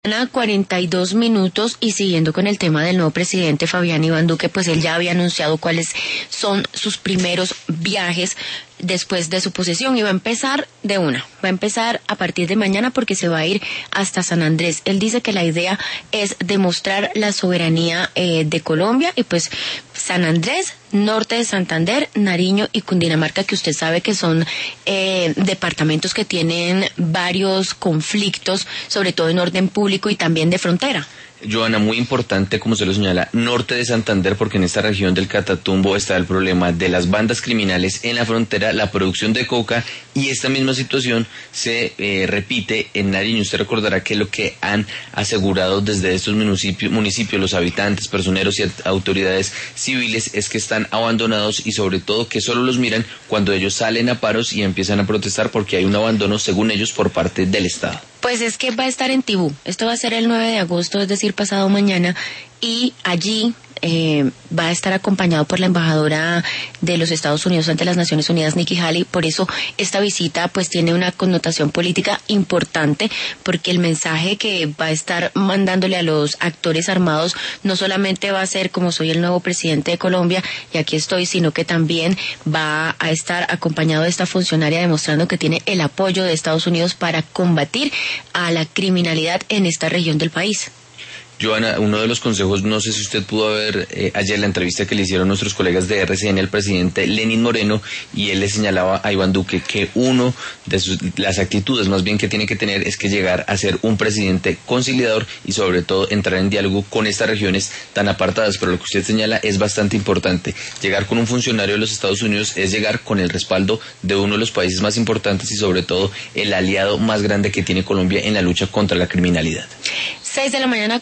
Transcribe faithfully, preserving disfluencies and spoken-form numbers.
cuarenta y dos minutos, y siguiendo con el tema del nuevo presidente Fabián Iván Duque, pues él ya había anunciado cuáles son sus primeros viajes después de su posesión, y va a empezar de una, va a empezar a partir de mañana porque se va a ir hasta San Andrés. Él dice que la idea es demostrar la soberanía eh, de Colombia, y pues San Andrés, norte de Santander, Nariño y Cundinamarca, que usted sabe que son eh, departamentos que tienen varios conflictos, sobre todo en orden público y también de frontera. Joana, muy importante, como se lo señala, norte de Santander, porque en esta región del Catatumbo está el problema de las bandas criminales en la frontera, la producción de coca, y esta misma situación se eh, repite en Nariño. Usted recordará que lo que han asegurado desde estos municipios, municipios los habitantes, personeros y autoridades civiles es que están abandonados, y sobre todo que solo los miran cuando ellos salen a paros y empiezan a protestar porque hay un abandono, según ellos, por parte del Estado. Pues es que va a estar en Tibú. Esto va a ser el nueve de agosto, es decir, pasado mañana, y allí eh, va a estar acompañado por la embajadora de los Estados Unidos ante las Naciones Unidas, Nikki Haley. Por eso esta visita pues tiene una connotación política importante, porque el mensaje que va a estar mandándole a los actores armados no solamente va a ser como soy el nuevo presidente de Colombia y aquí estoy, sino que también va a estar acompañado de esta funcionaria demostrando que tiene el apoyo de Estados Unidos para combatir a la criminalidad en esta región del país. Joana, uno de los consejos, no sé si usted pudo ver eh, ayer la entrevista que le hicieron nuestros colegas de R C N al presidente Lenín Moreno, y él le señalaba a Iván Duque que uno de sus, las actitudes más bien que tiene que tener es que llegar a ser un presidente conciliador y sobre todo entrar en diálogo con estas regiones tan apartadas. Pero lo que usted señala es bastante importante. Llegar con un funcionario de los Estados Unidos es llegar con el respaldo de uno de los países más importantes y sobre todo el aliado más grande que tiene Colombia en la lucha contra la criminalidad. seis de la mañana,